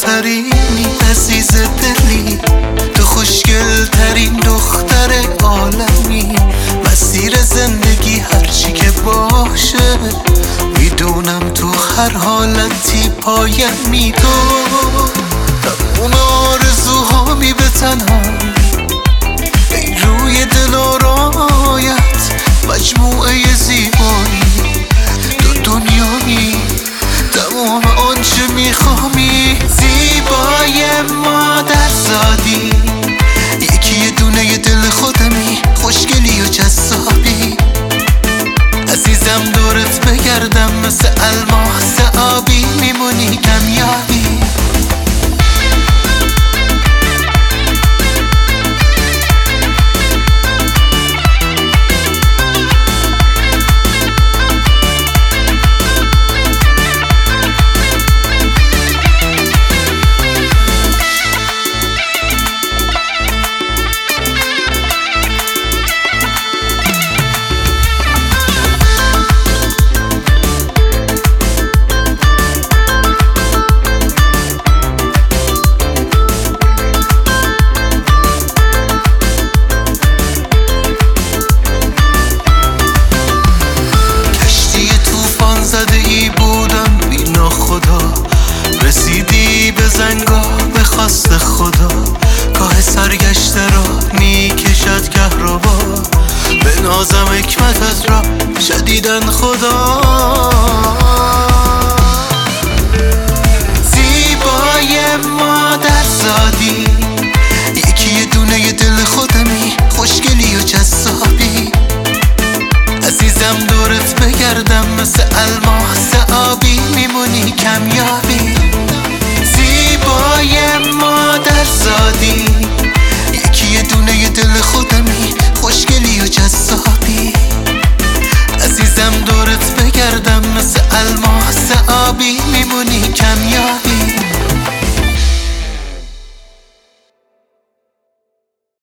آفرینی عزیز دلی، تو خوشگل ترین دختر عالمی. مسیر زندگی هرچی که باشه میدونم تو هر حالتی پایمی. تو تموم آرزوهامی به تنهایی، ای روی دل آرایت مجموعه زیبایی. تو دنیایی تمام آنچه میخوامی، زیبای مادر زادی، یکی یه دونه دل خودمی، خوشگلی و جذابی. عزیزم دورت بگردم مثل الماس آبی، میمونی کمیابی. رسیدی به زنگاه به خواست خدا، کاه سرگشته را میکشد کهربا. به نازم حکمتت را شدیدن خدا. زیبای مادر زادی، یکی یه دونه دل خودمی، خوشگلی و جذابی. عزیزم دورت بگردم مثل الماس آبی، میمونی کمیابی. زیبای مادر زادی، یکی یه دونه دل خودمی، خوشگلی